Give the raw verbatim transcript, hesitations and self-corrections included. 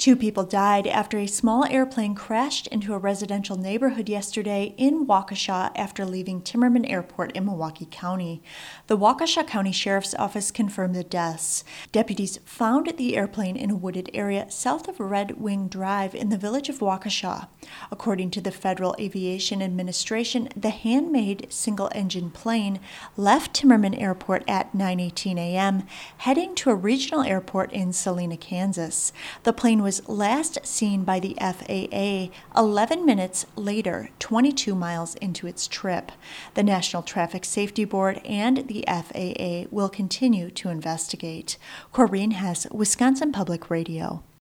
Two people died after a small airplane crashed into a residential neighborhood yesterday in Waukesha after leaving Timmerman Airport in Milwaukee County. The Waukesha County Sheriff's Office confirmed the deaths. Deputies found the airplane in a wooded area south of Red Wing Drive in the village of Waukesha. According to the Federal Aviation Administration, the handmade single-engine plane left Timmerman Airport at nine eighteen a.m., heading to a regional airport in Salina, Kansas. The plane was last seen by the F A A eleven minutes later, twenty-two miles into its trip. The National Traffic Safety Board and the F A A will continue to investigate. Corrine Hess, Wisconsin Public Radio.